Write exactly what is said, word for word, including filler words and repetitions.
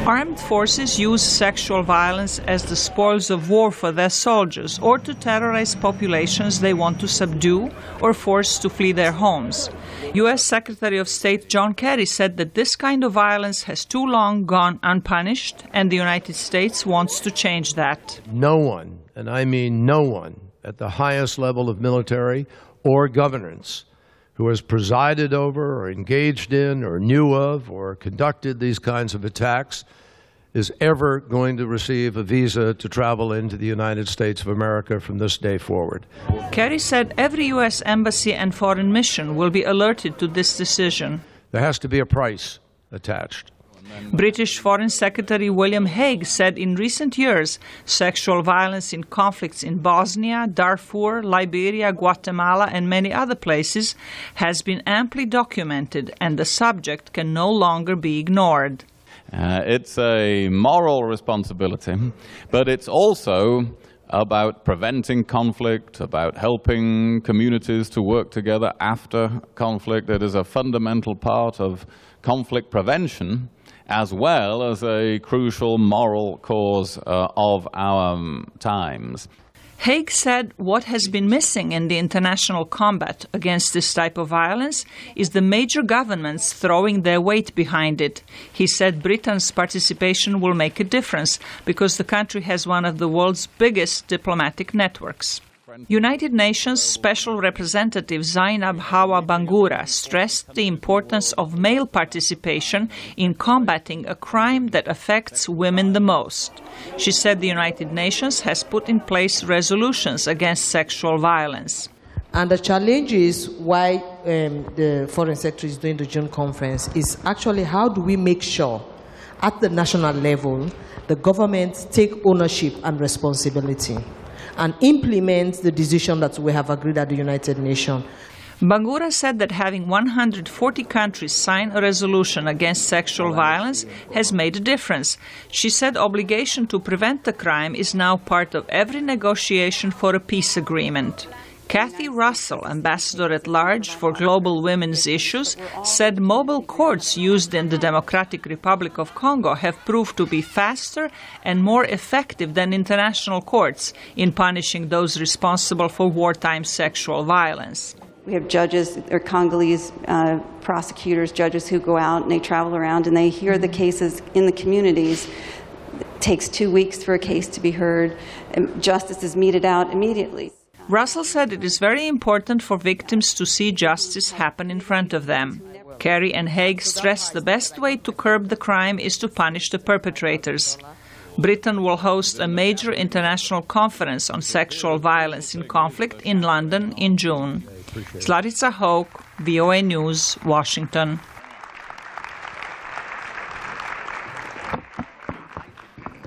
Armed forces use sexual violence as the spoils of war for their soldiers or to terrorize populations they want to subdue or force to flee their homes. U S Secretary of State John Kerry said that this kind of violence has too long gone unpunished, and the United States wants to change that. No one, and I mean no one, at the highest level of military or governance who has presided over or engaged in or knew of or conducted these kinds of attacks is ever going to receive a visa to travel into the United States of America from this day forward. Kerry said every U S embassy and foreign mission will be alerted to this decision. There has to be a price attached. British Foreign Secretary William Hague said in recent years sexual violence in conflicts in Bosnia, Darfur, Liberia, Guatemala and many other places has been amply documented, and the subject can no longer be ignored. Uh, it's a moral responsibility, but it's also about preventing conflict, about helping communities to work together after conflict. It is a fundamental part of conflict prevention, as well as a crucial moral cause uh, of our um, times. Hague said what has been missing in the international combat against this type of violence is the major governments throwing their weight behind it. He said Britain's participation will make a difference because the country has one of the world's biggest diplomatic networks. United Nations Special Representative Zainab Hawa Bangura stressed the importance of male participation in combating a crime that affects women the most. She said the United Nations has put in place resolutions against sexual violence. And the challenge is why um, the Foreign Secretary is doing the June conference is actually how do we make sure at the national level the governments take ownership and responsibility and implement the decision that we have agreed at the United Nations. Bangura said that having one hundred forty countries sign a resolution against sexual violence has made a difference. She said obligation to prevent the crime is now part of every negotiation for a peace agreement. Kathy Russell, ambassador at large for global women's issues, said mobile courts used in the Democratic Republic of Congo have proved to be faster and more effective than international courts in punishing those responsible for wartime sexual violence. We have judges, or Congolese uh, prosecutors, judges who go out and they travel around and they hear the cases in the communities. It takes two weeks for a case to be heard, and justice is meted out immediately. Russell said it is very important for victims to see justice happen in front of them. Kerry and Hague stressed the best way to curb the crime is to punish the perpetrators. Britain will host a major international conference on sexual violence in conflict in London in June. Slavica Hauk, V O A News, Washington.